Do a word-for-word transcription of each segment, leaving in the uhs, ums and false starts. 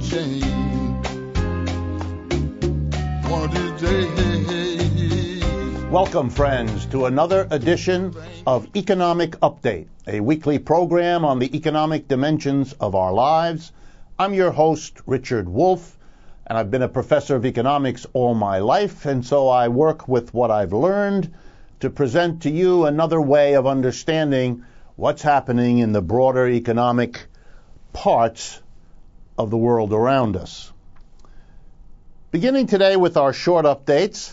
change one of these days. Welcome, friends, to another edition of Economic Update, a weekly program on the economic dimensions of our lives. I'm your host, Richard Wolff, and I've been a professor of economics all my life, and so I work with what I've learned to present to you another way of understanding what's happening in the broader economic parts of the world around us. Beginning today with our short updates,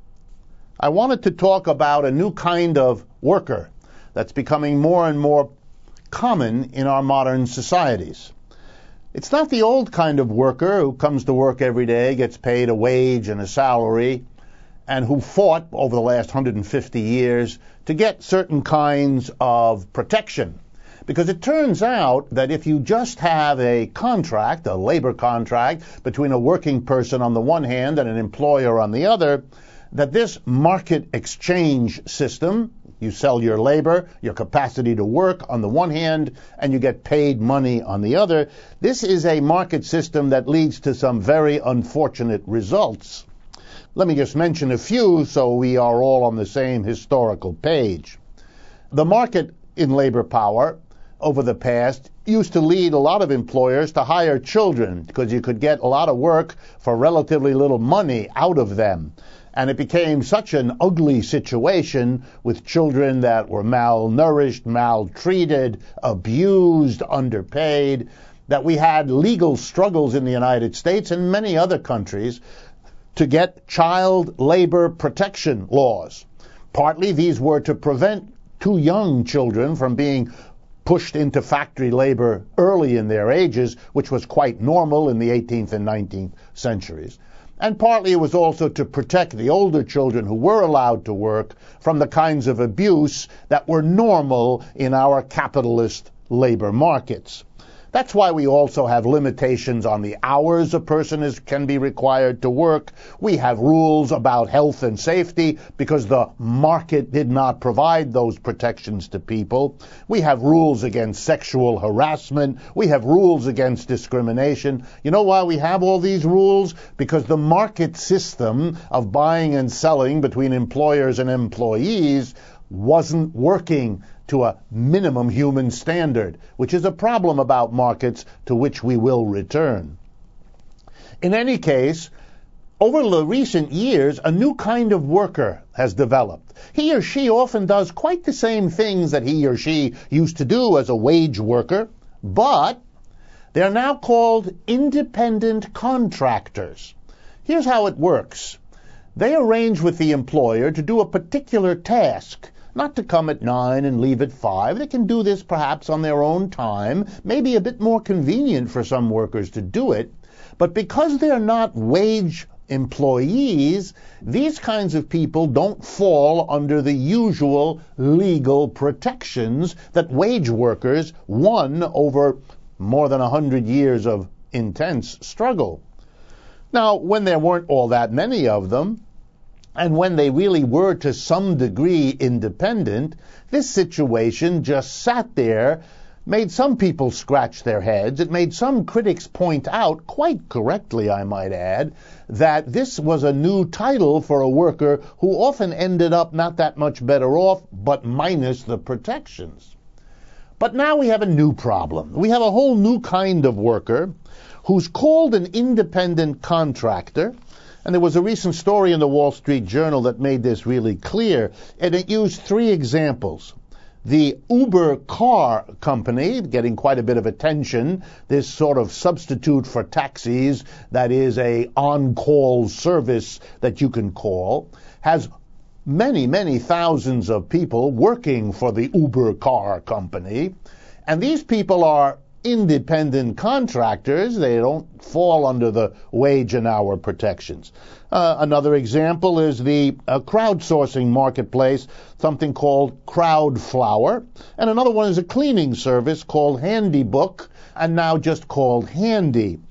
I wanted to talk about a new kind of worker that's becoming more and more common in our modern societies. It's not the old kind of worker who comes to work every day, gets paid a wage and a salary, and who fought over the last one hundred fifty years to get certain kinds of protection. Because it turns out that if you just have a contract, a labor contract, between a working person on the one hand and an employer on the other, that this market exchange system, you sell your labor, your capacity to work on the one hand, and you get paid money on the other, this is a market system that leads to some very unfortunate results. Let me just mention a few so we are all on the same historical page. The market in labor power over the past used to lead a lot of employers to hire children because you could get a lot of work for relatively little money out of them. And it became such an ugly situation with children that were malnourished, maltreated, abused, underpaid, that we had legal struggles in the United States and many other countries to get child labor protection laws. Partly these were to prevent too young children from being pushed into factory labor early in their ages, which was quite normal in the eighteenth and nineteenth centuries. And partly it was also to protect the older children who were allowed to work from the kinds of abuse that were normal in our capitalist labor markets. That's why we also have limitations on the hours a person is, can be required to work. We have rules about health and safety because the market did not provide those protections to people. We have rules against sexual harassment. We have rules against discrimination. You know why we have all these rules? Because the market system of buying and selling between employers and employees wasn't working to a minimum human standard, which is a problem about markets to which we will return. In any case, over the recent years, a new kind of worker has developed. He or she often does quite the same things that he or she used to do as a wage worker, but they're now called independent contractors. Here's how it works. They arrange with the employer to do a particular task, not to come at nine and leave at five. They can do this perhaps on their own time, maybe a bit more convenient for some workers to do it. But because they're not wage employees, these kinds of people don't fall under the usual legal protections that wage workers won over more than a hundred years of intense struggle. Now, when there weren't all that many of them, and when they really were to some degree independent, this situation just sat there, made some people scratch their heads. It made some critics point out, quite correctly I might add, that this was a new title for a worker who often ended up not that much better off, but minus the protections. But now we have a new problem. We have a whole new kind of worker who's called an independent contractor. And there was a recent story in the Wall Street Journal that made this really clear, and it used three examples. The Uber car company, getting quite a bit of attention, this sort of substitute for taxis that is a on-call service that you can call, has many, many thousands of people working for the Uber car company, and these people are independent contractors. They don't fall under the wage and hour protections. Uh, another example is the uh, crowdsourcing marketplace, something called Crowdflower, and another one is a cleaning service called Handybook, and now just called Handy.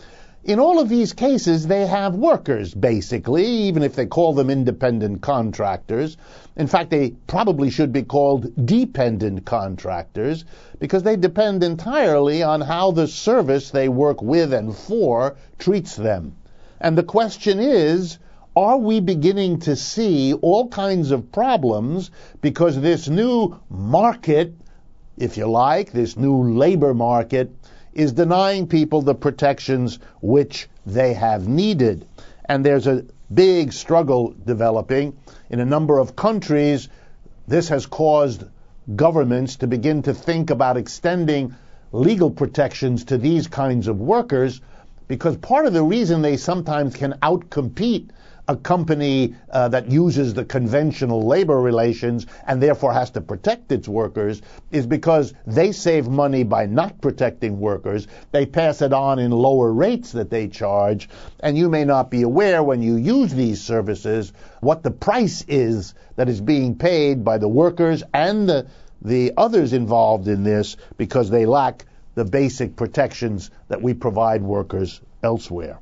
In all of these cases, they have workers, basically, even if they call them independent contractors. In fact, they probably should be called dependent contractors because they depend entirely on how the service they work with and for treats them. And the question is, are we beginning to see all kinds of problems because this new market, if you like, this new labor market, is denying people the protections which they have needed? And there's a big struggle developing in a number of countries. This has caused governments to begin to think about extending legal protections to these kinds of workers, because part of the reason they sometimes can outcompete a company uh, that uses the conventional labor relations and therefore has to protect its workers is because they save money by not protecting workers. They pass it on in lower rates that they charge, and you may not be aware when you use these services what the price is that is being paid by the workers and the, the others involved in this because they lack the basic protections that we provide workers elsewhere.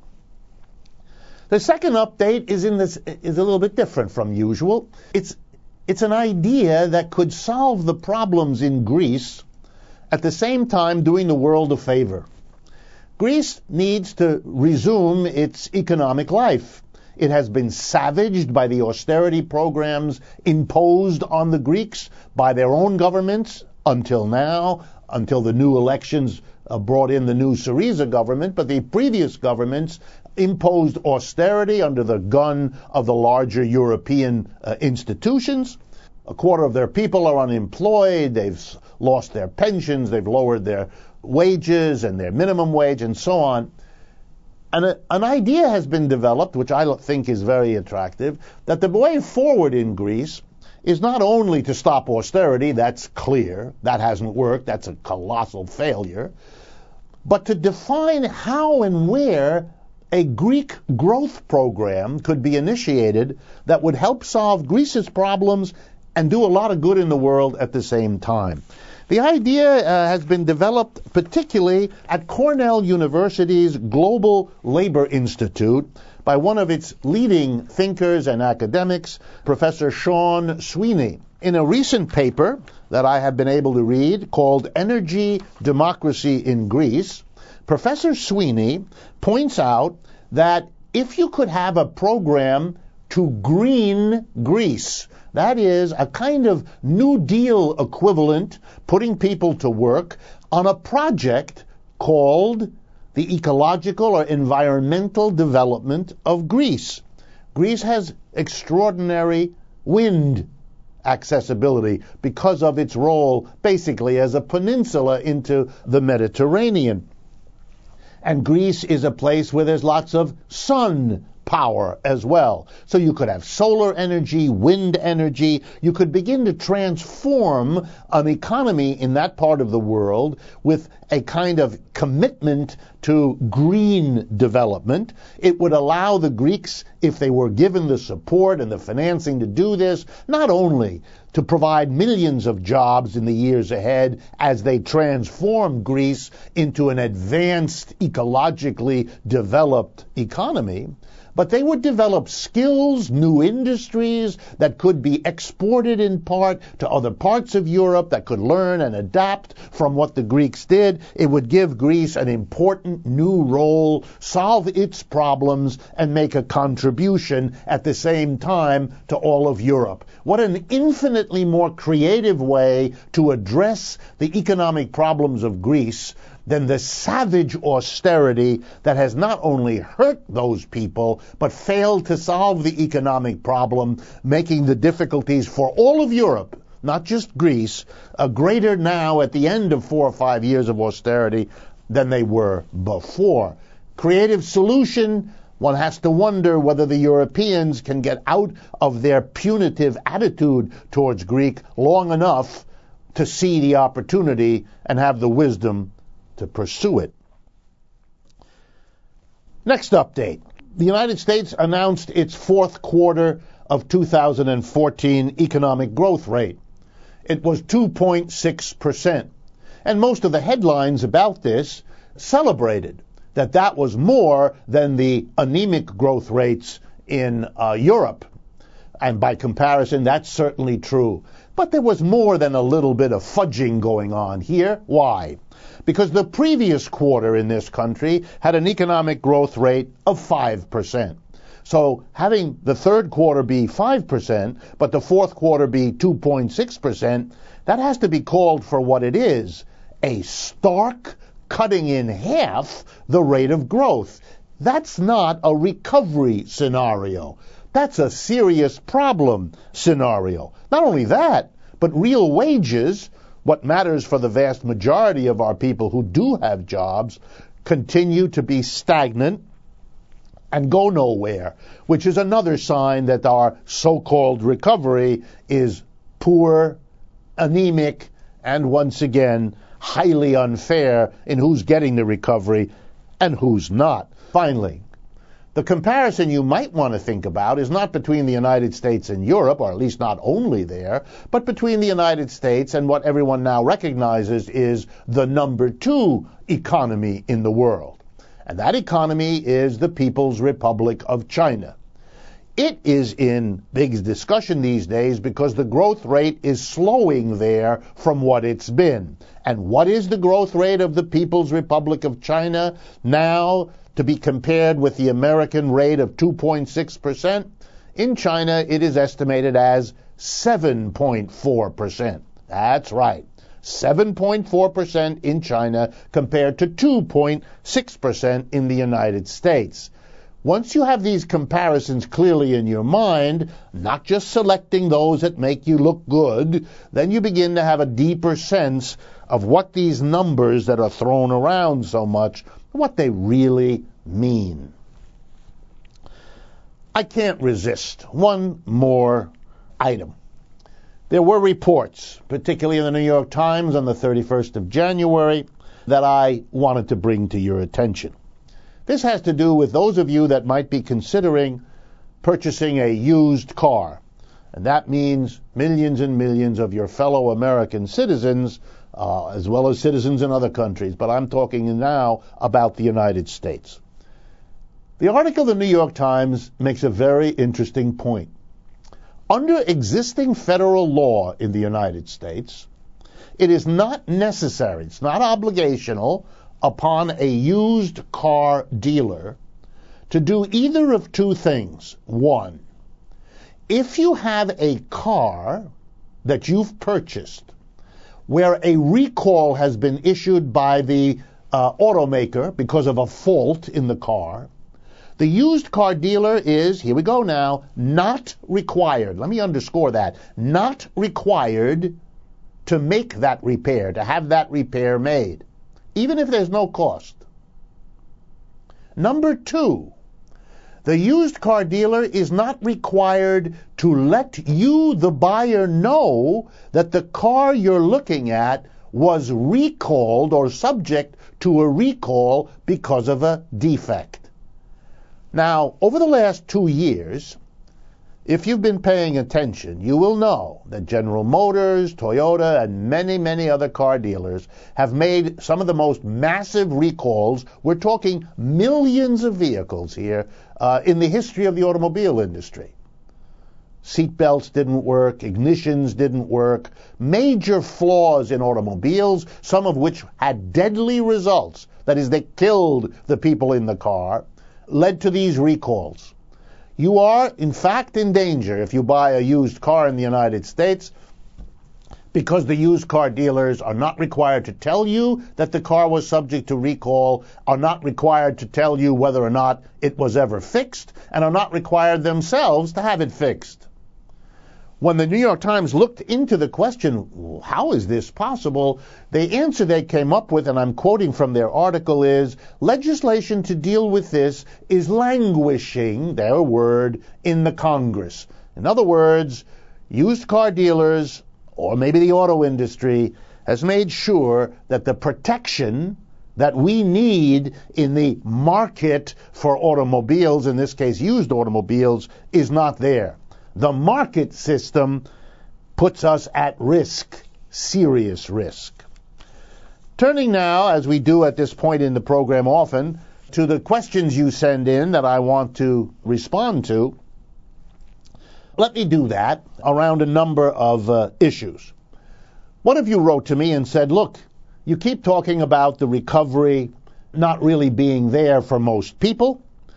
The second update is in this is a little bit different from usual. It's it's an idea that could solve the problems in Greece at the same time doing the world a favor. Greece needs to resume its economic life. It has been savaged by the austerity programs imposed on the Greeks by their own governments until now, until the new elections uh, brought in the new Syriza government, but the previous governments imposed austerity under the gun of the larger European uh, institutions. A quarter of their people are unemployed, they've lost their pensions, they've lowered their wages and their minimum wage and so on. And a, an idea has been developed, which I think is very attractive, that the way forward in Greece is not only to stop austerity, that's clear, that hasn't worked, that's a colossal failure, but to define how and where a Greek growth program could be initiated that would help solve Greece's problems and do a lot of good in the world at the same time. The idea uh, has been developed particularly at Cornell University's Global Labor Institute by one of its leading thinkers and academics, Professor Sean Sweeney. In a recent paper that I have been able to read called Energy, Democracy in Greece, Professor Sweeney points out that if you could have a program to green Greece, that is a kind of New Deal equivalent, putting people to work on a project called the ecological or environmental development of Greece. Greece has extraordinary wind accessibility because of its role basically as a peninsula into the Mediterranean. And Greece is a place where there's lots of sun power as well. So you could have solar energy, wind energy. You could begin to transform an economy in that part of the world with a kind of commitment to green development. It would allow the Greeks, if they were given the support and the financing to do this, not only to provide millions of jobs in the years ahead as they transform Greece into an advanced, ecologically developed economy, but they would develop skills, new industries that could be exported in part to other parts of Europe that could learn and adapt from what the Greeks did. It would give Greece an important new role, solve its problems, and make a contribution at the same time to all of Europe. What an infinitely more creative way to address the economic problems of Greece than the savage austerity that has not only hurt those people, but failed to solve the economic problem, making the difficulties for all of Europe, not just Greece, uh, greater now at the end of four or five years of austerity than they were before. Creative solution, one has to wonder whether the Europeans can get out of their punitive attitude towards Greece long enough to see the opportunity and have the wisdom to pursue it. Next update. The United States announced its fourth quarter of two thousand fourteen economic growth rate. It was two point six percent. And most of the headlines about this celebrated that that was more than the anemic growth rates in uh, Europe. And by comparison, that's certainly true. But there was more than a little bit of fudging going on here. Why? Because the previous quarter in this country had an economic growth rate of five percent. So having the third quarter be five percent, but the fourth quarter be two point six percent, that has to be called for what it is, a stark cutting in half the rate of growth. That's not a recovery scenario. That's a serious problem scenario. Not only that, but real wages, what matters for the vast majority of our people who do have jobs, continue to be stagnant and go nowhere, which is another sign that our so-called recovery is poor, anemic, and once again, highly unfair in who's getting the recovery and who's not. Finally, the comparison you might want to think about is not between the United States and Europe, or at least not only there, but between the United States and what everyone now recognizes is the number two economy in the world. And that economy is the People's Republic of China. It is in big discussion these days because the growth rate is slowing there from what it's been. And what is the growth rate of the People's Republic of China now to be compared with the American rate of two point six percent? In China, it is estimated as seven point four percent. That's right. seven point four percent in China compared to two point six percent in the United States. Once you have these comparisons clearly in your mind, not just selecting those that make you look good, then you begin to have a deeper sense of what these numbers that are thrown around so much, what they really mean. I can't resist one more item. There were reports, particularly in the New York Times on the thirty-first of January, that I wanted to bring to your attention. This has to do with those of you that might be considering purchasing a used car. And that means millions and millions of your fellow American citizens, uh, as well as citizens in other countries. But I'm talking now about the United States. The article in the New York Times makes a very interesting point. Under existing federal law in the United States, it is not necessary, it's not obligational, upon a used car dealer to do either of two things. One, if you have a car that you've purchased where a recall has been issued by the uh, automaker because of a fault in the car, the used car dealer is, here we go now, not required, let me underscore that, not required to make that repair, to have that repair made, even if there's no cost. Number two, the used car dealer is not required to let you, the buyer, know that the car you're looking at was recalled or subject to a recall because of a defect. Now, over the last two years, if you've been paying attention, you will know that General Motors, Toyota, and many, many other car dealers have made some of the most massive recalls. We're talking millions of vehicles here uh, in the history of the automobile industry. Seat belts didn't work, ignitions didn't work, major flaws in automobiles, some of which had deadly results, that is, they killed the people in the car, led to these recalls. You are, in fact, in danger if you buy a used car in the United States because the used car dealers are not required to tell you that the car was subject to recall, are not required to tell you whether or not it was ever fixed, and are not required themselves to have it fixed. When the New York Times looked into the question, how is this possible, the answer they came up with, and I'm quoting from their article, is legislation to deal with this is languishing, their word, in the Congress. In other words, used car dealers, or maybe the auto industry, has made sure that the protection that we need in the market for automobiles, in this case used automobiles, is not there. The market system puts us at risk, serious risk. Turning now, as we do at this point in the program often, to the questions you send in that I want to respond to, let me do that around a number of uh, issues. One of you wrote to me and said, look, you keep talking about the recovery not really being there for most people.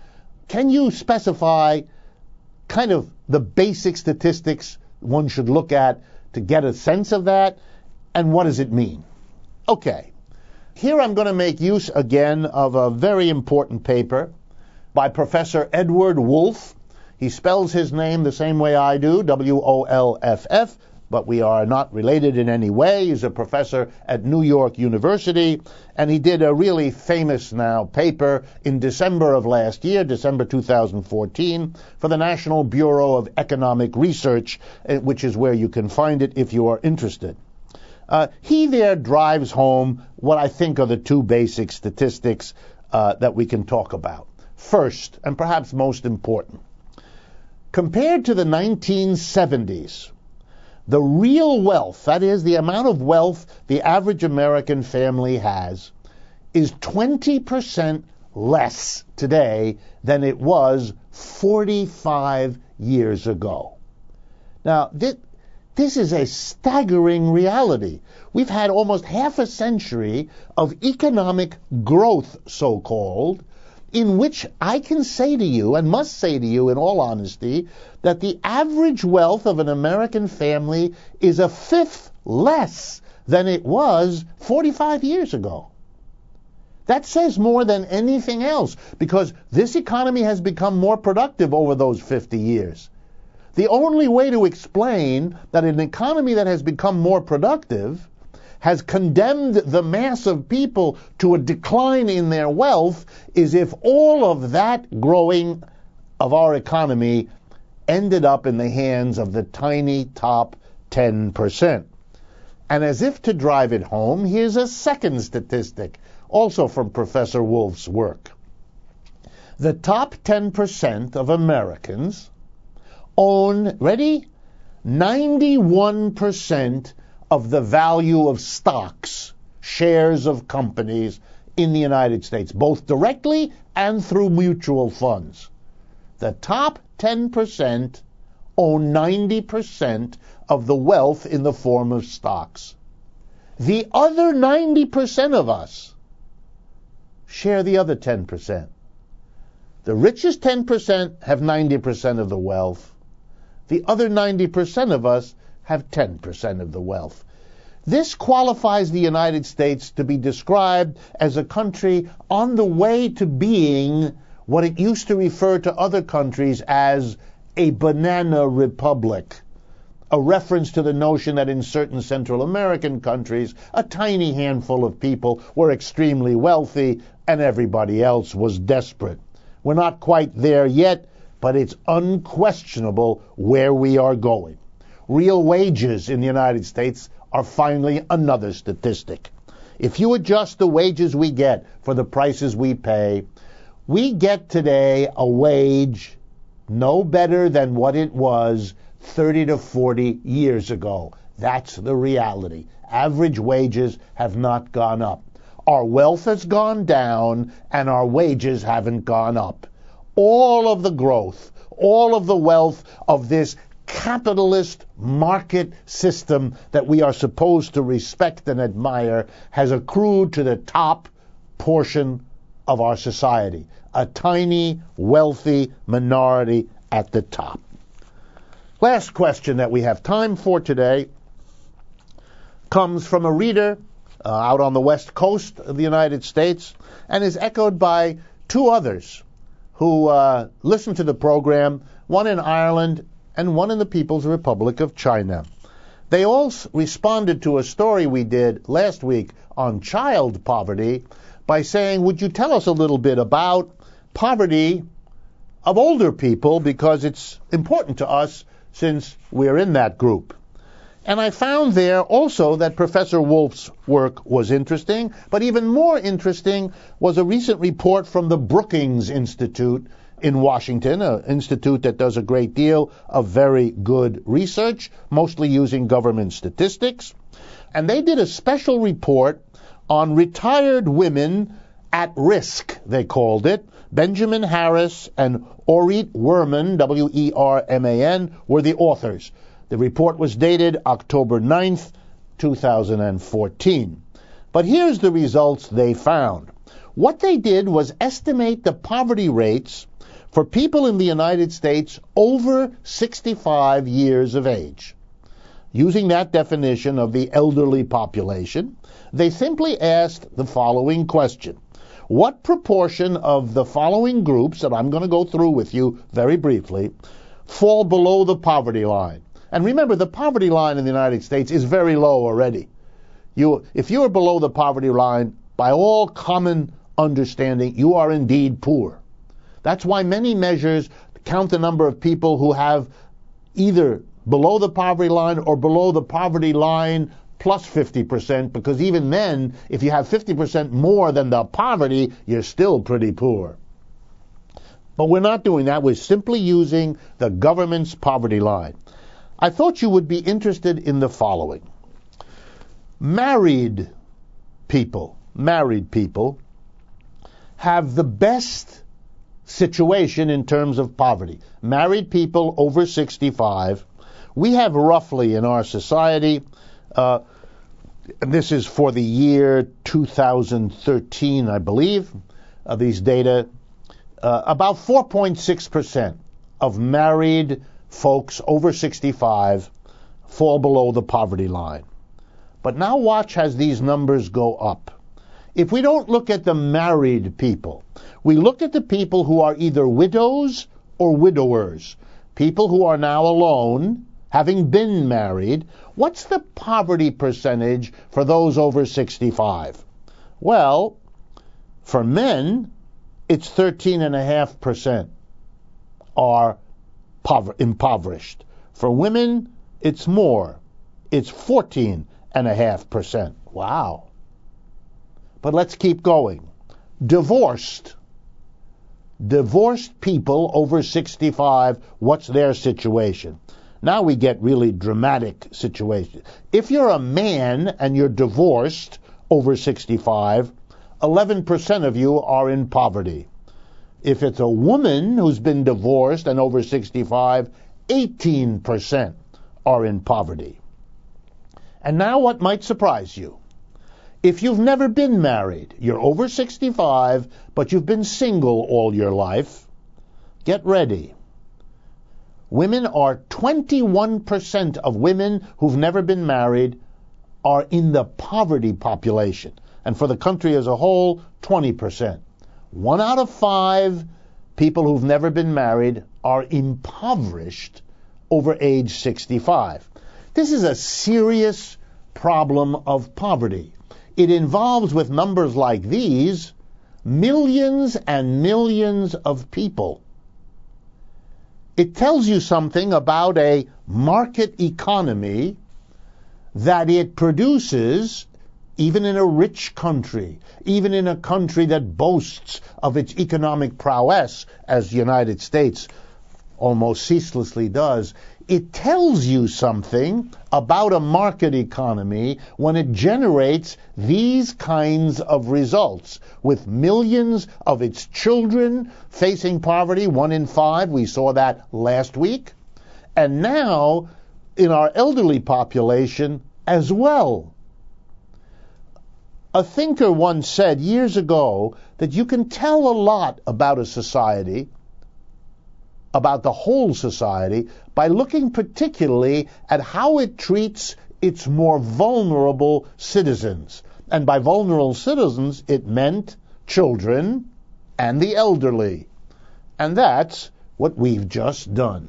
Can you specify kind of the basic statistics one should look at to get a sense of that, and what does it mean? Okay, here I'm going to make use again of a very important paper by Professor Edward Wolff. He spells his name the same way I do, W O L F F, but we are not related in any way. He's a professor at New York University, and he did a really famous now paper in December of last year, December two thousand fourteen, for the National Bureau of Economic Research, which is where you can find it if you are interested. Uh, he there drives home what I think are the two basic statistics uh, that we can talk about. First, and perhaps most important, compared to the nineteen seventies, the real wealth, that is, the amount of wealth the average American family has, is twenty percent less today than it was forty-five years ago. Now, this, this is a staggering reality. We've had almost half a century of economic growth, so-called, in which I can say to you, and must say to you in all honesty, that the average wealth of an American family is a fifth less than it was forty-five years ago. That says more than anything else, because this economy has become more productive over those fifty years. The only way to explain that an economy that has become more productive has condemned the mass of people to a decline in their wealth is if all of that growing of our economy ended up in the hands of the tiny top ten percent. And as if to drive it home, here's a second statistic, also from Professor Wolff's work. The top ten percent of Americans own, ready, ninety-one percent of the value of stocks, shares of companies in the United States, both directly and through mutual funds. The top ten percent own ninety percent of the wealth in the form of stocks. The other ninety percent of us share the other ten percent. The richest ten percent have ninety percent of the wealth. The other ninety percent of us have ten percent of the wealth. This qualifies the United States to be described as a country on the way to being what it used to refer to other countries as a banana republic, a reference to the notion that in certain Central American countries, a tiny handful of people were extremely wealthy and everybody else was desperate. We're not quite there yet, but it's unquestionable where we are going. Real wages in the United States are finally another statistic. If you adjust the wages we get for the prices we pay, we get today a wage no better than what it was thirty to forty years ago. That's the reality. Average wages have not gone up. Our wealth has gone down and our wages haven't gone up. All of the growth, all of the wealth of this capitalist market system that we are supposed to respect and admire has accrued to the top portion of our society, a tiny, wealthy minority at the top. Last question that we have time for today comes from a reader uh, out on the west coast of the United States and is echoed by two others who uh, listen to the program, one in Ireland and one in the People's Republic of China. They all responded to a story we did last week on child poverty by saying, would you tell us a little bit about poverty of older people, because it's important to us since we're in that group. And I found there also that Professor Wolff's work was interesting, but even more interesting was a recent report from the Brookings Institute in Washington, an institute that does a great deal of very good research, mostly using government statistics. And they did a special report on retired women at Risk, they called it. Benjamin Harris and Orit Werman, W E R M A N, were the authors. The report was dated October ninth, two thousand fourteen. But here's the results they found. What they did was estimate the poverty rates for people in the United States over sixty-five years of age. Using that definition of the elderly population, they simply asked the following question. What proportion of the following groups, that I'm going to go through with you very briefly, fall below the poverty line? And remember, the poverty line in the United States is very low already. You, if you are below the poverty line, by all common understanding, you are indeed poor. That's why many measures count the number of people who have either below the poverty line or below the poverty line plus fifty percent, because even then, if you have fifty percent more than the poverty, you're still pretty poor. But we're not doing that. We're simply using the government's poverty line. I thought you would be interested in the following. Married people, married people have the best situation in terms of poverty. Married people over sixty-five, we have roughly in our society, uh, and this is for the year two thousand thirteen, I believe, uh, these data, uh, about four point six percent of married folks over sixty-five fall below the poverty line. But now watch as these numbers go up. If we don't look at the married people, we look at the people who are either widows or widowers, people who are now alone, having been married. What's the poverty percentage for those over sixty-five? Well, for men, it's thirteen point five percent are pover- impoverished. For women, it's more. It's fourteen point five percent. Wow. But let's keep going. Divorced. Divorced people over sixty-five, what's their situation? Now we get really dramatic situations. If you're a man and you're divorced over sixty-five, eleven percent of you are in poverty. If it's a woman who's been divorced and over sixty-five, eighteen percent are in poverty. And now what might surprise you? If you've never been married, you're over sixty-five, but you've been single all your life, get ready. Women are twenty-one percent of women who've never been married are in the poverty population. And for the country as a whole, twenty percent. One out of five people who've never been married are impoverished over age sixty-five. This is a serious problem of poverty. It involves, with numbers like these, millions and millions of people. It tells you something about a market economy that it produces, even in a rich country, even in a country that boasts of its economic prowess, as the United States almost ceaselessly does. It tells you something about a market economy when it generates these kinds of results, with millions of its children facing poverty, one in five. We saw that last week. And now in our elderly population as well. A thinker once said years ago that you can tell a lot about a society, about the whole society, by looking particularly at how it treats its more vulnerable citizens. And by vulnerable citizens, it meant children and the elderly. And that's what we've just done.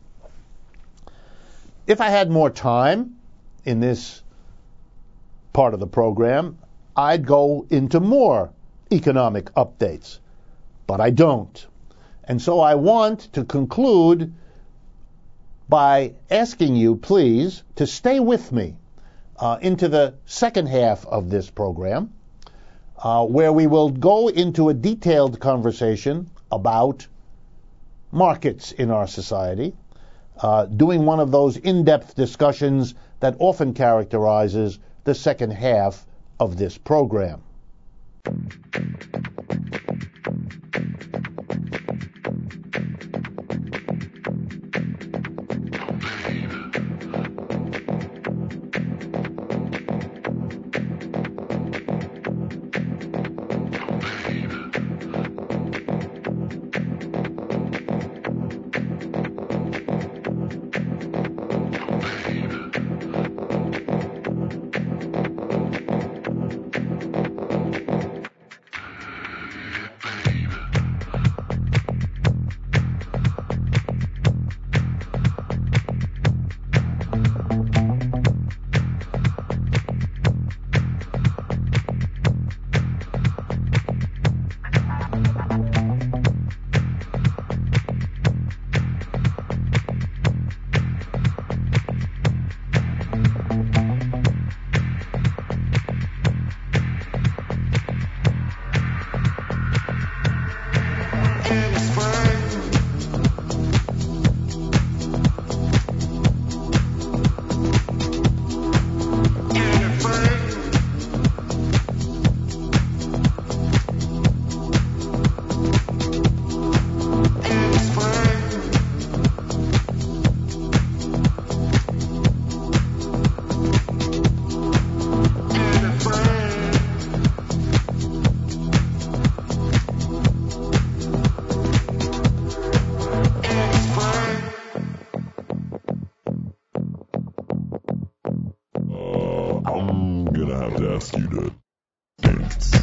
If I had more time in this part of the program, I'd go into more economic updates. But I don't. And so I want to conclude by asking you, please, to stay with me uh, into the second half of this program, uh, where we will go into a detailed conversation about markets in our society, uh, doing one of those in-depth discussions that often characterizes the second half of this program. have to ask you to dance.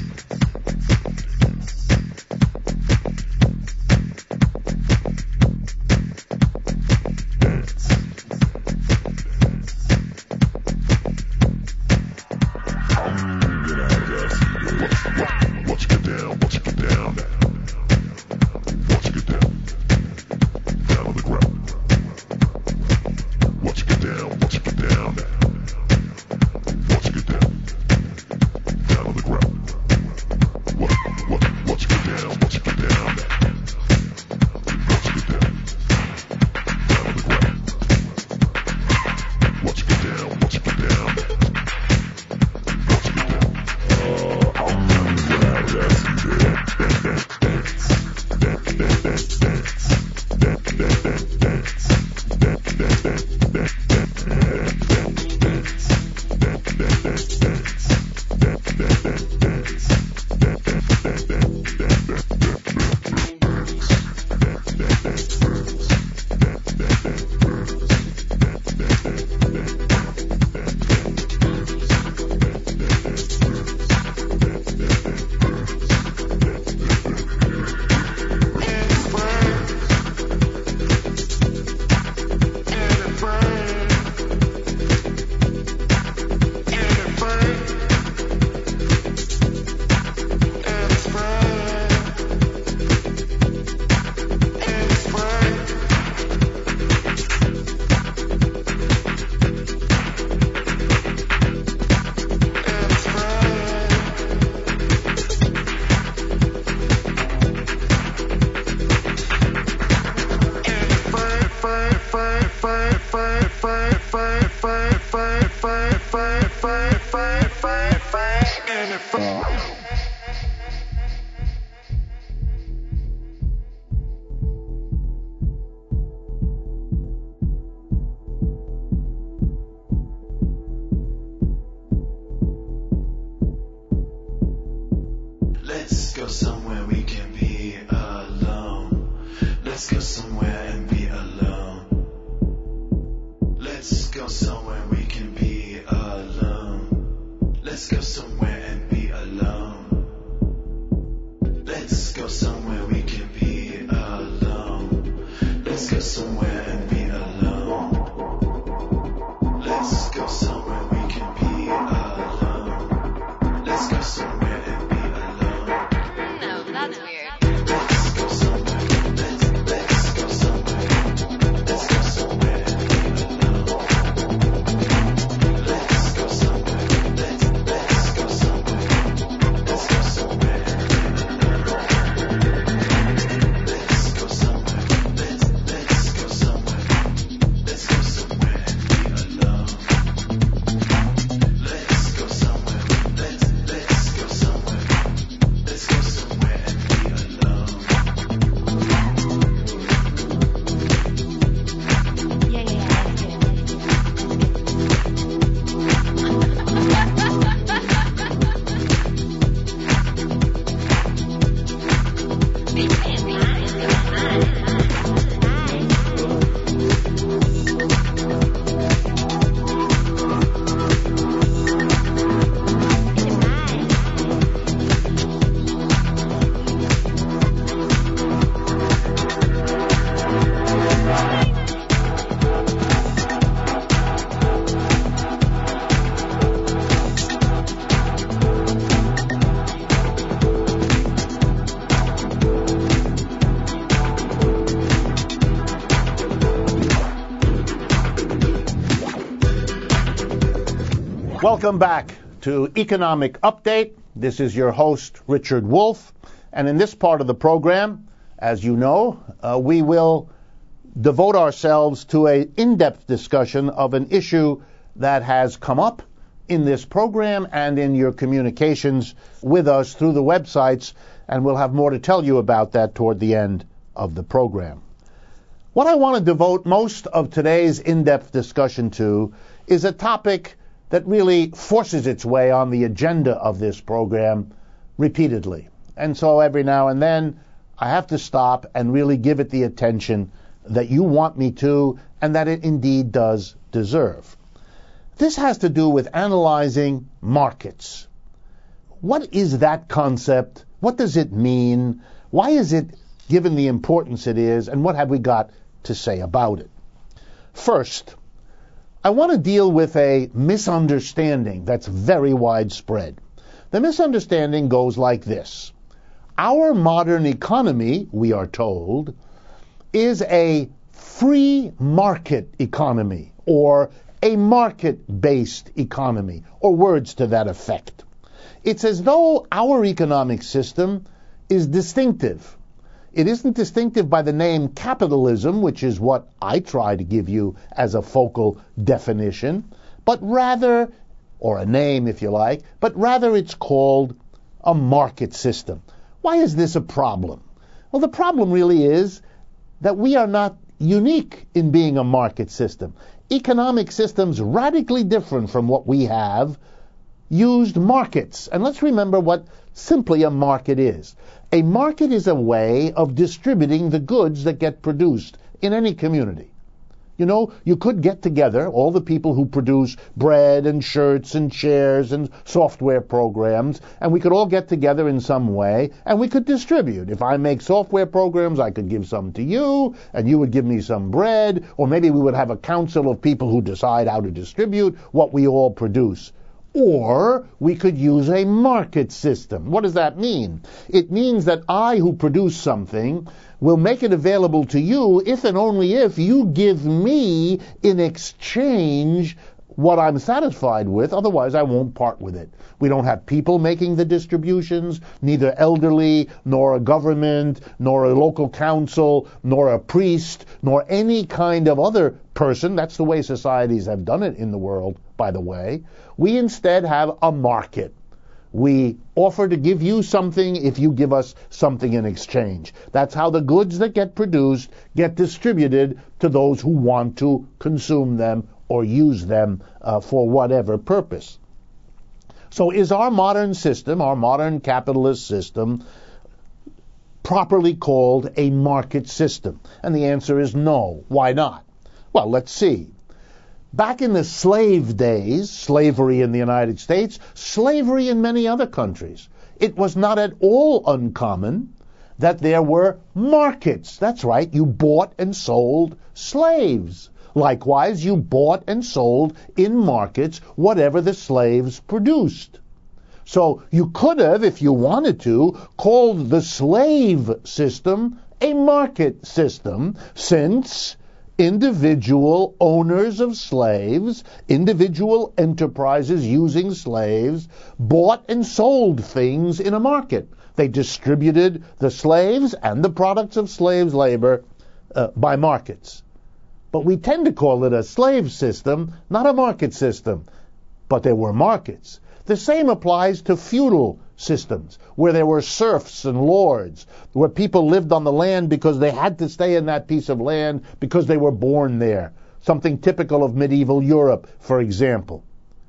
Let's go somewhere we can be alone. Let's go somewhere and be alone. Let's go somewhere we can be alone. Let's go somewhere and be alone. Let's go somewhere we can be alone. Let's go somewhere and be alone. Let's go somewhere we can be alone. Let's go somewhere and be alone. No, that's weird. Let's go somewhere. Let's let's go somewhere. Let's go somewhere and be alone. Let's go somewhere. Let's let's go somewhere. Let's go somewhere and be alone. Let's go somewhere. Let's let's go somewhere. Let's go somewhere and be alone. Let's go somewhere. Let's let's go somewhere. Let's go somewhere and be alone. Yeah, yeah, yeah, let's get it. Welcome back to Economic Update. This is your host, Richard Wolff. And in this part of the program, as you know, uh, we will devote ourselves to an in-depth discussion of an issue that has come up in this program and in your communications with us through the websites, and we'll have more to tell you about that toward the end of the program. What I want to devote most of today's in-depth discussion to is a topic that really forces its way on the agenda of this program repeatedly. And so every now and then, I have to stop and really give it the attention that you want me to, and that it indeed does deserve. This has to do with analyzing markets. What is that concept? What does it mean? Why is it given the importance it is? And what have we got to say about it? First, I want to deal with a misunderstanding that's very widespread. The misunderstanding goes like this. Our modern economy, we are told, is a free market economy or a market-based economy, or words to that effect. It's as though our economic system is distinctive. It isn't distinctive by the name capitalism, which is what I try to give you as a focal definition, but rather, or a name if you like, but rather it's called a market system. Why is this a problem? Well, the problem really is that we are not unique in being a market system. Economic systems radically different from what we have used markets. And let's remember what simply a market is. A market is a way of distributing the goods that get produced in any community. You know, you could get together, all the people who produce bread and shirts and chairs and software programs, and we could all get together in some way, and we could distribute. If I make software programs, I could give some to you, and you would give me some bread, or maybe we would have a council of people who decide how to distribute what we all produce. Or we could use a market system. What does that mean? It means that I, who produce something, will make it available to you if and only if you give me in exchange what I'm satisfied with. Otherwise, I won't part with it. We don't have people making the distributions, neither elderly, nor a government, nor a local council, nor a priest, nor any kind of other person. That's the way societies have done it in the world, by the way. We instead have a market. We offer to give you something if you give us something in exchange. That's how the goods that get produced get distributed to those who want to consume them or use them uh, for whatever purpose. So is our modern system, our modern capitalist system, properly called a market system? And the answer is no. Why not? Well, let's see. Back in the slave days, slavery in the United States, slavery in many other countries, it was not at all uncommon that there were markets. That's right, you bought and sold slaves. Likewise, you bought and sold in markets whatever the slaves produced. So you could have, if you wanted to, called the slave system a market system, since individual owners of slaves, individual enterprises using slaves, bought and sold things in a market. They distributed the slaves and the products of slaves' labor uh, by markets. But we tend to call it a slave system, not a market system. But there were markets. The same applies to feudal systems, where there were serfs and lords, where people lived on the land because they had to stay in that piece of land because they were born there. Something typical of medieval Europe, for example.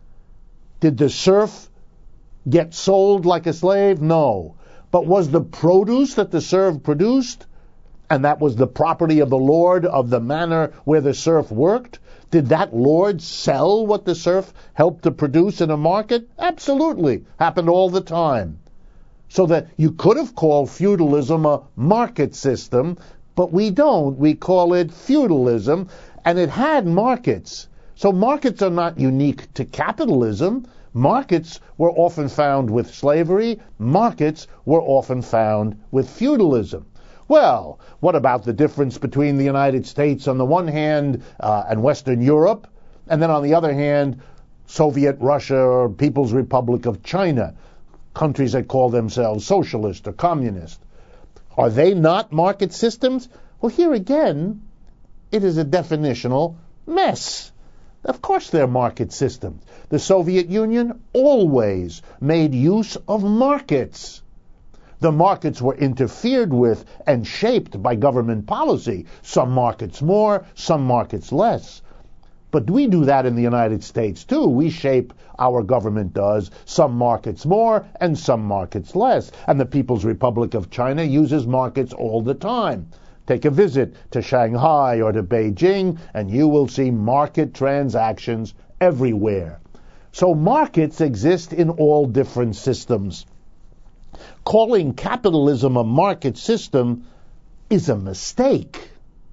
Did the serf get sold like a slave? No. But was the produce that the serf produced, and that was the property of the lord of the manor where the serf worked, did that lord sell what the serf helped to produce in a market? Absolutely. Happened all the time. So that you could have called feudalism a market system, but we don't. We call it feudalism, and it had markets. So markets are not unique to capitalism. Markets were often found with slavery. Markets were often found with feudalism. Well, what about the difference between the United States on the one hand uh, and Western Europe, and then on the other hand, Soviet Russia or People's Republic of China, countries that call themselves socialist or communist? Are they not market systems? Well, here again, it is a definitional mess. Of course they're market systems. The Soviet Union always made use of markets. The markets were interfered with and shaped by government policy, some markets more, some markets less. But we do that in the United States too. We shape, our government does, some markets more and some markets less. And the People's Republic of China uses markets all the time. Take a visit to Shanghai or to Beijing, and you will see market transactions everywhere. So markets exist in all different systems. Calling capitalism a market system is a mistake.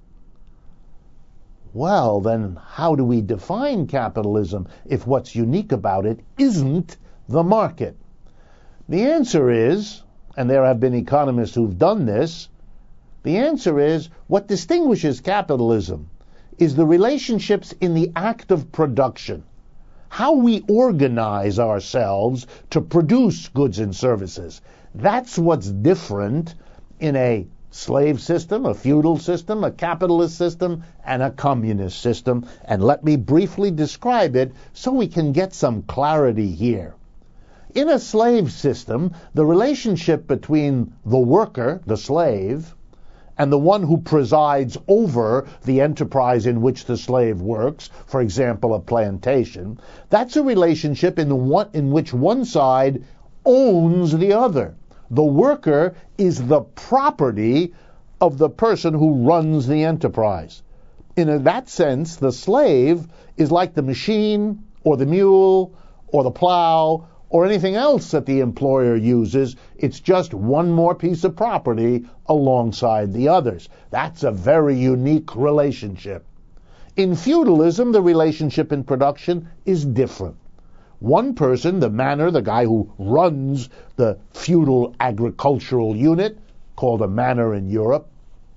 Well, then how do we define capitalism if what's unique about it isn't the market? The answer is, and there have been economists who've done this, the answer is what distinguishes capitalism is the relationships in the act of production, how we organize ourselves to produce goods and services. That's what's different in a slave system, a feudal system, a capitalist system, and a communist system. And let me briefly describe it so we can get some clarity here. In a slave system, the relationship between the worker, the slave, and the one who presides over the enterprise in which the slave works, for example, a plantation, that's a relationship in, the one, in which one side owns the other. The worker is the property of the person who runs the enterprise. In that sense, the slave is like the machine or the mule or the plow or anything else that the employer uses. It's just one more piece of property alongside the others. That's a very unique relationship. In feudalism, the relationship in production is different. One person, the manor, the guy who runs the feudal agricultural unit, called a manor in Europe,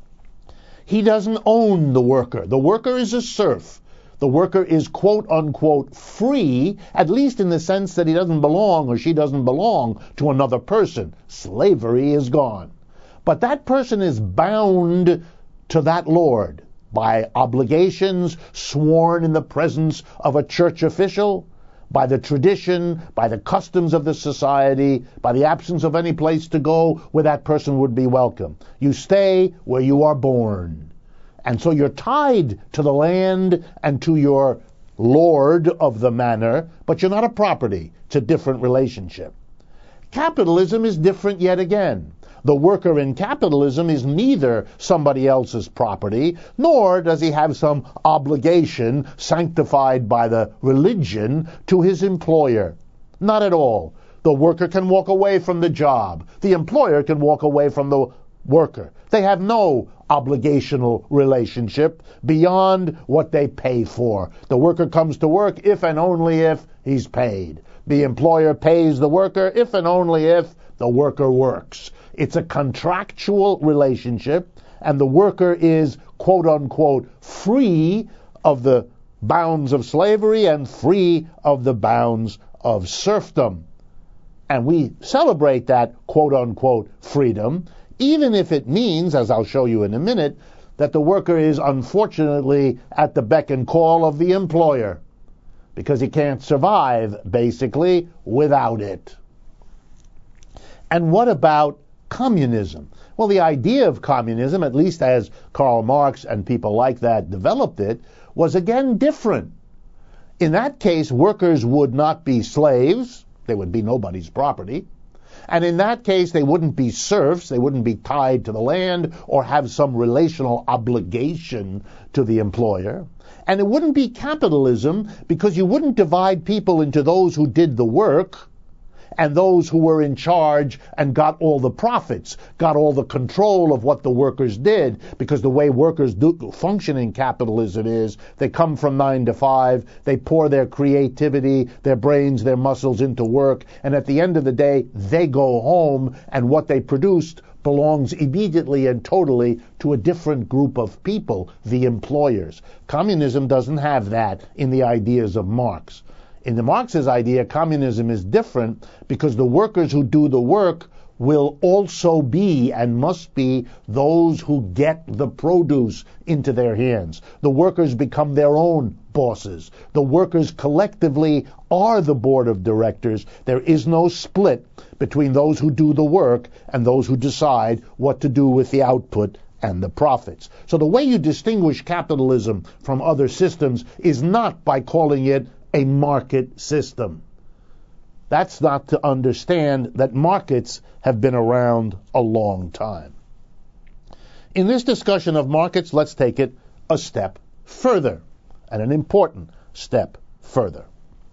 he doesn't own the worker. The worker is a serf. The worker is quote-unquote free, at least in the sense that he doesn't belong or she doesn't belong to another person. Slavery is gone. But that person is bound to that lord by obligations sworn in the presence of a church official, by the tradition, by the customs of the society, by the absence of any place to go where that person would be welcome. You stay where you are born. And so you're tied to the land and to your lord of the manor, but you're not a property. It's a different relationship. Capitalism is different yet again. The worker in capitalism is neither somebody else's property, nor does he have some obligation sanctified by the religion to his employer. Not at all. The worker can walk away from the job. The employer can walk away from the worker. They have no obligational relationship beyond what they pay for. The worker comes to work if and only if he's paid. The employer pays the worker if and only if the worker works. It's a contractual relationship, and the worker is, quote-unquote, free of the bounds of slavery and free of the bounds of serfdom. And we celebrate that, quote-unquote, freedom, even if it means, as I'll show you in a minute, that the worker is unfortunately at the beck and call of the employer, because he can't survive, basically, without it. And what about communism? Well, the idea of communism, at least as Karl Marx and people like that developed it, was again different. In that case, workers would not be slaves. They would be nobody's property. And in that case, they wouldn't be serfs. They wouldn't be tied to the land or have some relational obligation to the employer. And it wouldn't be capitalism, because you wouldn't divide people into those who did the work and those who were in charge and got all the profits, got all the control of what the workers did, because the way workers do function in capitalism is they come from nine to five, they pour their creativity, their brains, their muscles into work, and at the end of the day, they go home, and what they produced belongs immediately and totally to a different group of people, the employers. Communism doesn't have that in the ideas of Marx. In the Marx's idea, communism is different because the workers who do the work will also be and must be those who get the produce into their hands. The workers become their own bosses. The workers collectively are the board of directors. There is no split between those who do the work and those who decide what to do with the output and the profits. So the way you distinguish capitalism from other systems is not by calling it a market system. That's not to understand that markets have been around a long time. In this discussion of markets, let's take it a step further, and an important step further.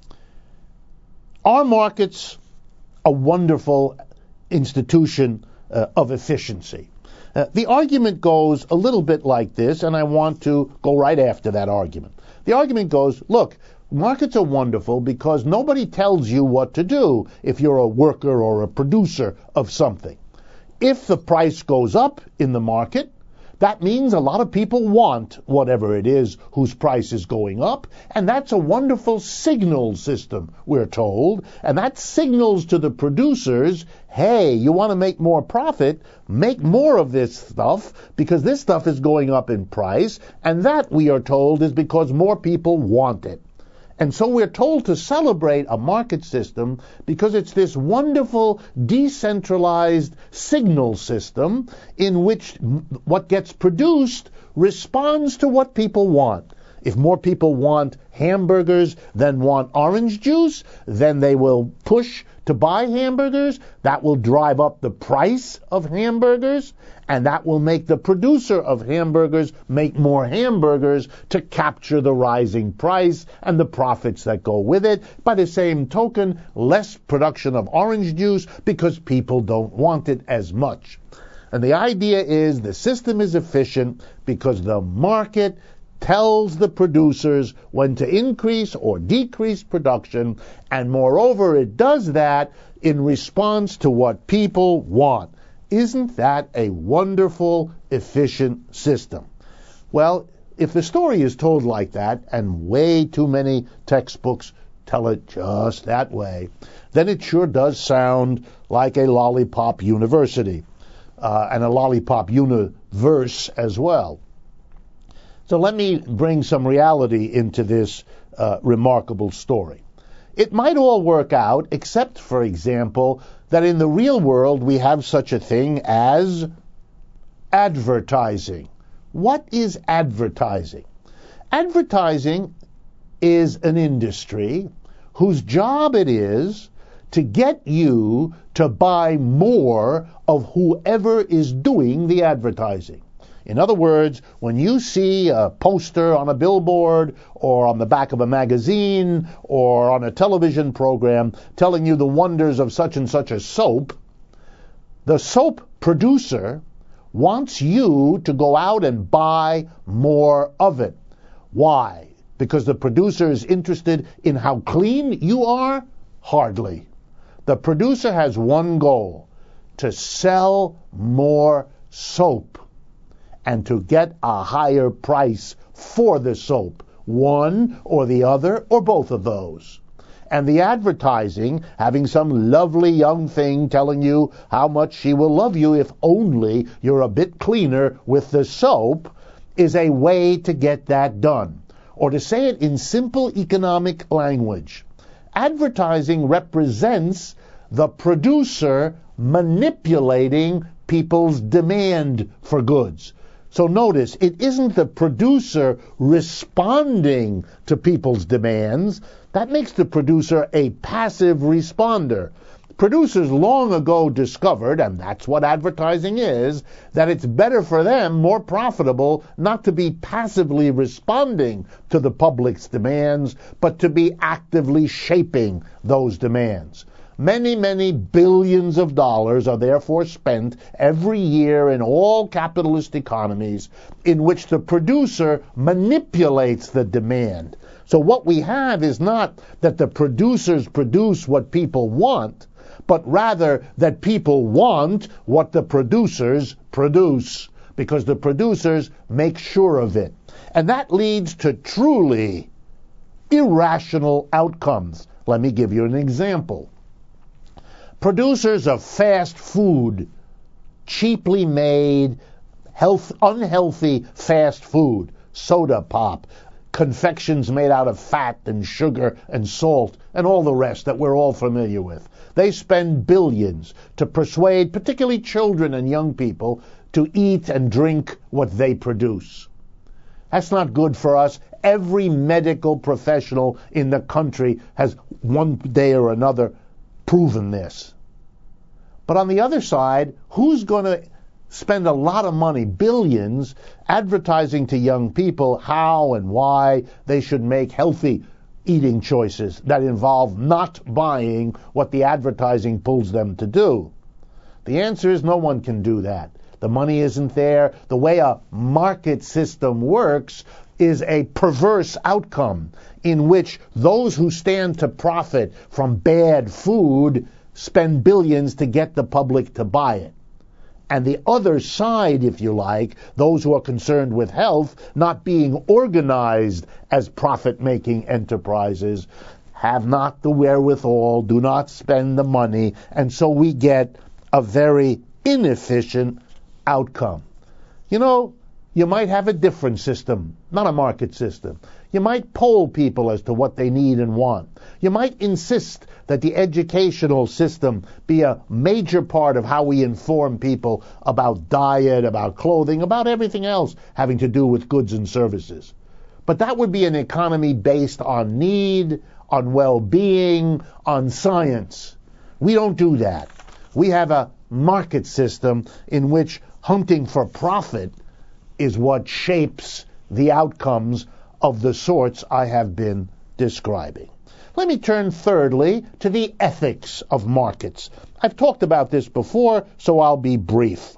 Are markets a wonderful institution uh, of efficiency? Uh, the argument goes a little bit like this, and I want to go right after that argument. The argument goes, look, markets are wonderful because nobody tells you what to do if you're a worker or a producer of something. If the price goes up in the market, that means a lot of people want whatever it is whose price is going up, and that's a wonderful signal system, we're told, and that signals to the producers, hey, you want to make more profit, make more of this stuff, because this stuff is going up in price, and that, we are told, is because more people want it. And so we're told to celebrate a market system because it's this wonderful decentralized signal system in which what gets produced responds to what people want. If more people want hamburgers than want orange juice, then they will push to buy hamburgers. That will drive up the price of hamburgers, and that will make the producer of hamburgers make more hamburgers to capture the rising price and the profits that go with it. By the same token, less production of orange juice because people don't want it as much. And the idea is the system is efficient because the market tells the producers when to increase or decrease production, and moreover, it does that in response to what people want. Isn't that a wonderful, efficient system? Well, if the story is told like that, and way too many textbooks tell it just that way, then it sure does sound like a lollipop university, uh, and a lollipop universe as well. So let me bring some reality into this uh, remarkable story. It might all work out, except, for example, that in the real world we have such a thing as advertising. What is advertising? Advertising is an industry whose job it is to get you to buy more of whoever is doing the advertising. In other words, when you see a poster on a billboard or on the back of a magazine or on a television program telling you the wonders of such and such a soap, the soap producer wants you to go out and buy more of it. Why? Because the producer is interested in how clean you are? Hardly. The producer has one goal: to sell more soap and to get a higher price for the soap, one or the other or both of those. And the advertising, having some lovely young thing telling you how much she will love you if only you're a bit cleaner with the soap, is a way to get that done. Or to say it in simple economic language, advertising represents the producer manipulating people's demand for goods. So notice, it isn't the producer responding to people's demands. That makes the producer a passive responder. Producers long ago discovered, and that's what advertising is, that it's better for them, more profitable, not to be passively responding to the public's demands, but to be actively shaping those demands. Many, many billions of dollars are therefore spent every year in all capitalist economies in which the producer manipulates the demand. So what we have is not that the producers produce what people want, but rather that people want what the producers produce, because the producers make sure of it. And that leads to truly irrational outcomes. Let me give you an example. Producers of fast food, cheaply made, health, unhealthy fast food, soda pop, confections made out of fat and sugar and salt, and all the rest that we're all familiar with. They spend billions to persuade particularly children and young people to eat and drink what they produce. That's not good for us. Every medical professional in the country has one day or another proven this. But on the other side, who's going to spend a lot of money, billions, advertising to young people how and why they should make healthy eating choices that involve not buying what the advertising pulls them to do? The answer is no one can do that. The money isn't there. The way a market system works is a perverse outcome in which those who stand to profit from bad food spend billions to get the public to buy it. And the other side, if you like, those who are concerned with health, not being organized as profit-making enterprises, have not the wherewithal, do not spend the money, and so we get a very inefficient outcome. You know, you might have a different system, not a market system. You might poll people as to what they need and want. You might insist that the educational system be a major part of how we inform people about diet, about clothing, about everything else having to do with goods and services. But that would be an economy based on need, on well-being, on science. We don't do that. We have a market system in which hunting for profit is what shapes the outcomes of the sorts I have been describing. Let me turn thirdly to the ethics of markets. I've talked about this before, so I'll be brief.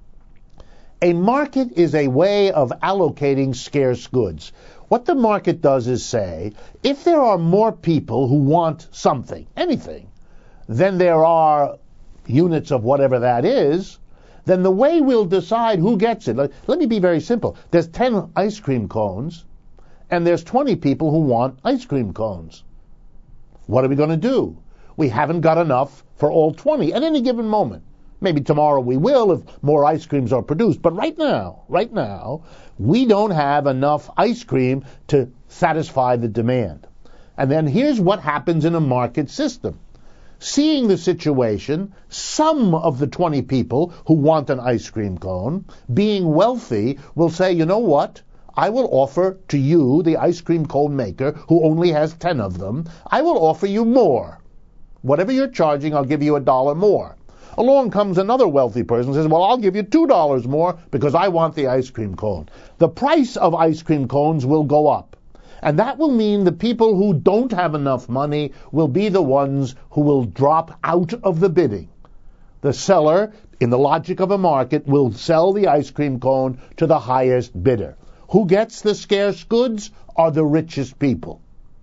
A market is a way of allocating scarce goods. What the market does is say, if there are more people who want something, anything, than there are units of whatever that is, then the way we'll decide who gets it. Let, let me be very simple. There's ten ice cream cones, and there's twenty people who want ice cream cones. What are we going to do? We haven't got enough for all twenty at any given moment. Maybe tomorrow we will if more ice creams are produced. But right now, right now, we don't have enough ice cream to satisfy the demand. And then here's what happens in a market system. Seeing the situation, some of the twenty people who want an ice cream cone, being wealthy, will say, you know what? I will offer to you, the ice cream cone maker, who only has ten of them, I will offer you more. Whatever you're charging, I'll give you a dollar more. Along comes another wealthy person and says, well, I'll give you two dollars more because I want the ice cream cone. The price of ice cream cones will go up. And that will mean the people who don't have enough money will be the ones who will drop out of the bidding. The seller, in the logic of a market, will sell the ice cream cone to the highest bidder. Who gets the scarce goods are the richest people.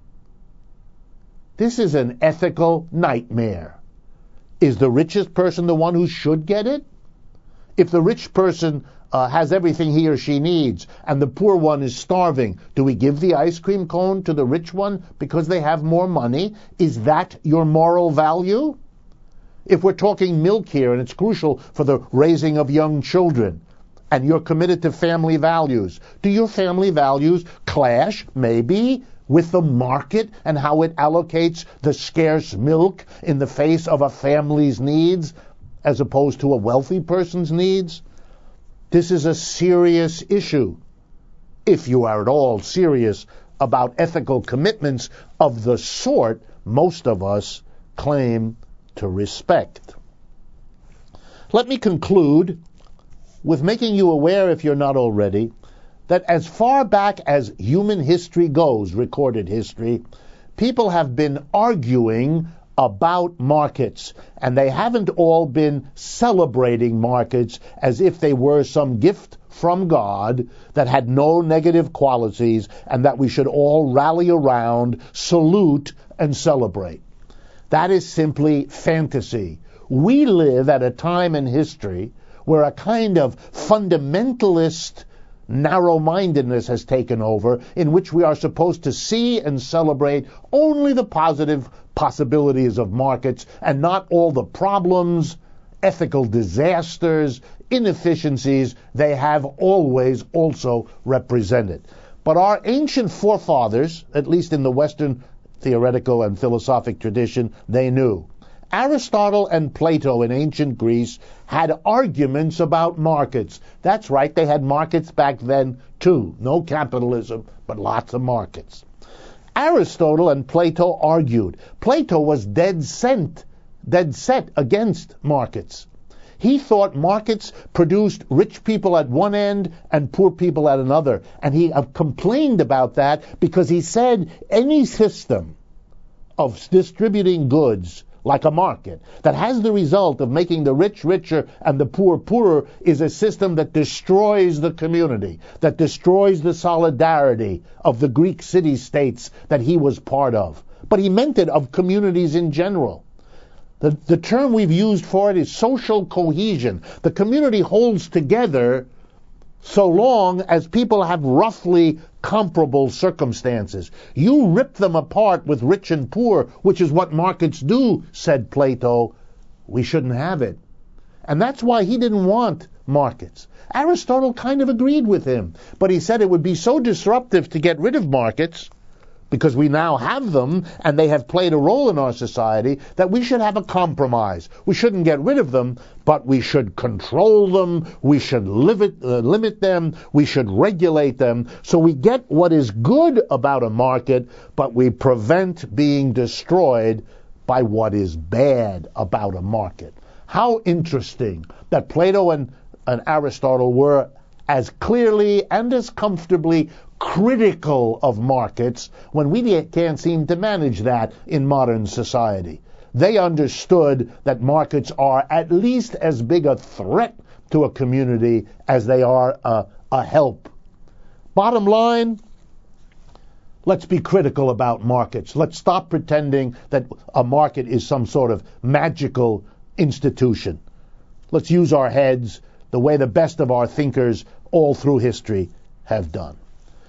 This is an ethical nightmare. Is the richest person the one who should get it? If the rich person uh, has everything he or she needs and the poor one is starving, do we give the ice cream cone to the rich one because they have more money? Is that your moral value? If we're talking milk here and it's crucial for the raising of young children, and you're committed to family values, do your family values clash, maybe, with the market and how it allocates the scarce milk in the face of a family's needs as opposed to a wealthy person's needs? This is a serious issue, if you are at all serious about ethical commitments of the sort most of us claim to respect. Let me conclude with making you aware, if you're not already, that as far back as human history goes, recorded history, people have been arguing about markets, and they haven't all been celebrating markets as if they were some gift from God that had no negative qualities and that we should all rally around, salute, and celebrate. That is simply fantasy. We live at a time in history where a kind of fundamentalist narrow-mindedness has taken over, in which we are supposed to see and celebrate only the positive possibilities of markets and not all the problems, ethical disasters, inefficiencies they have always also represented. But our ancient forefathers, at least in the Western theoretical and philosophic tradition, they knew. Aristotle and Plato in ancient Greece had arguments about markets. That's right, they had markets back then too. No capitalism, but lots of markets. Aristotle and Plato argued. Plato was dead set, dead set against markets. He thought markets produced rich people at one end and poor people at another. And he uh, complained about that because he said any system of distributing goods like a market that has the result of making the rich richer and the poor poorer is a system that destroys the community, that destroys the solidarity of the Greek city-states that he was part of. But he meant it of communities in general. The, the term we've used for it is social cohesion. The community holds together so long as people have roughly comparable circumstances. You rip them apart with rich and poor, which is what markets do, said Plato. We shouldn't have it. And that's why he didn't want markets. Aristotle kind of agreed with him, but he said it would be so disruptive to get rid of markets, because we now have them and they have played a role in our society, that we should have a compromise. We shouldn't get rid of them, but we should control them, we should limit, uh, limit them, we should regulate them, so we get what is good about a market, but we prevent being destroyed by what is bad about a market. How interesting that Plato and, and Aristotle were as clearly and as comfortably critical of markets when we can't seem to manage that in modern society. They understood that markets are at least as big a threat to a community as they are a, a help. Bottom line, let's be critical about markets. Let's stop pretending that a market is some sort of magical institution. Let's use our heads the way the best of our thinkers all through history have done.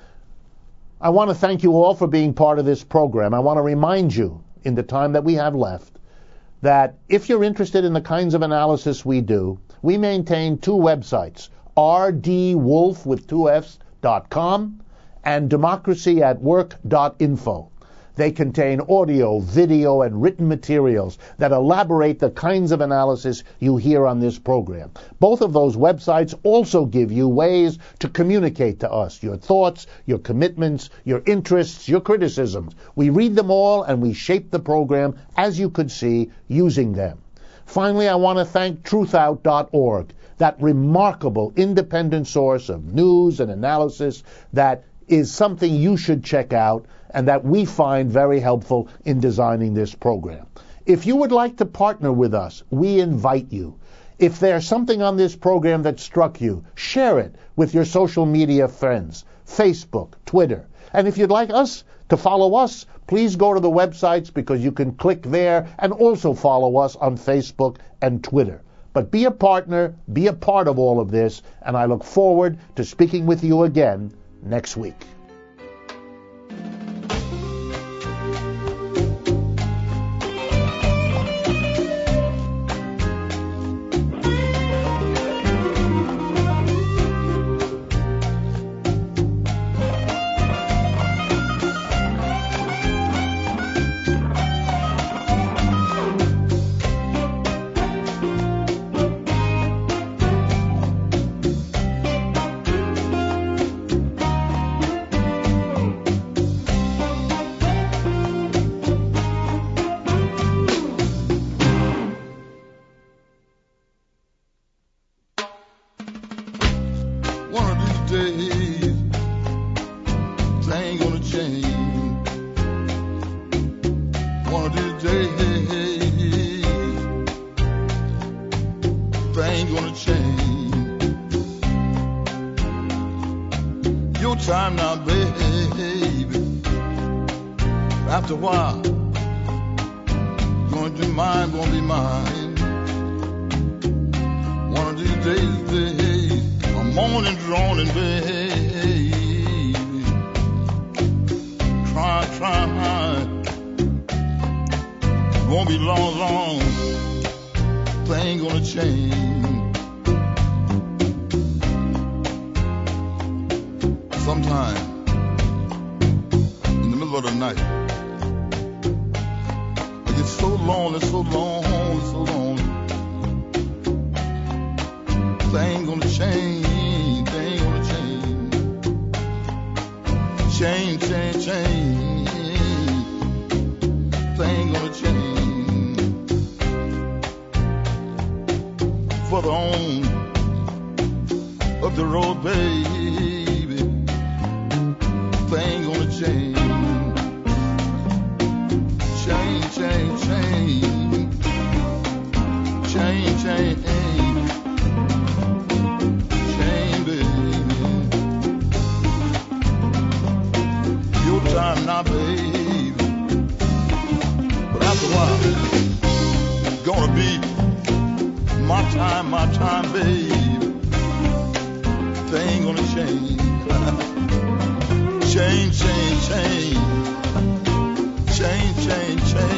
I want to thank you all for being part of this program. I want to remind you, in the time that we have left, that if you're interested in the kinds of analysis we do, we maintain two websites, r d wolf with two F's dot com and democracy at work dot info. They contain audio, video, and written materials that elaborate the kinds of analysis you hear on this program. Both of those websites also give you ways to communicate to us your thoughts, your commitments, your interests, your criticisms. We read them all and we shape the program, as you could see, using them. Finally, I want to thank truth out dot org, that remarkable independent source of news and analysis that is something you should check out and that we find very helpful in designing this program. If you would like to partner with us, we invite you. If there's something on this program that struck you, share it with your social media friends, Facebook, Twitter. And if you'd like us to follow us, please go to the websites because you can click there and also follow us on Facebook and Twitter. But be a partner, be a part of all of this, and I look forward to speaking with you again next week. One of these days, things ain't gonna change. One of these days, things gonna change. Your time now, baby. After a while, gonna be mine, gonna be mine. One of these days, baby. Morning droning, baby, try, try, won't be long, long, thing gonna change. Sometime in the middle of the night, I get so lonely, so lonely, so lonely, thing gonna change. Change, change, change, thing gonna change. further on up the road, baby, thing gonna change. Change, change, change. Change, change, change, baby. Your time now, baby. But after a while, it's gonna be my time, my time, baby. Thing gonna change. Change, change, change. Change, change, change.